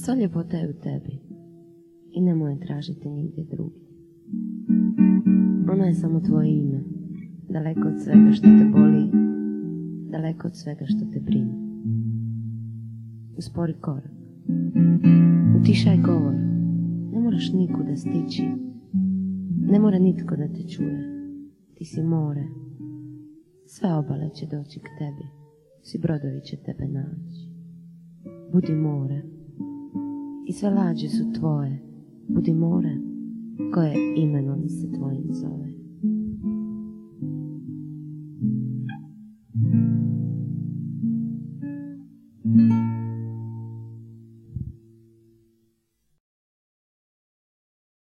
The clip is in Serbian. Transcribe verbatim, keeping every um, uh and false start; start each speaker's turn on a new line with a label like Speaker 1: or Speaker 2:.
Speaker 1: Sva ljepota je u tebi i nemoj je tražiti nigdje drugdje. Ona je samo tvoje ime, daleko od svega što te boli, daleko od svega što te brine. Uspori korak, utišaj govor, ne moraš nikuda stići, ne mora nitko da te čuje. Ti si more, sve obale će doći k tebi, svi brodovi će tebe naći. Budi more i sve lađe su tvoje, budi more koje imenom se tvojim zove.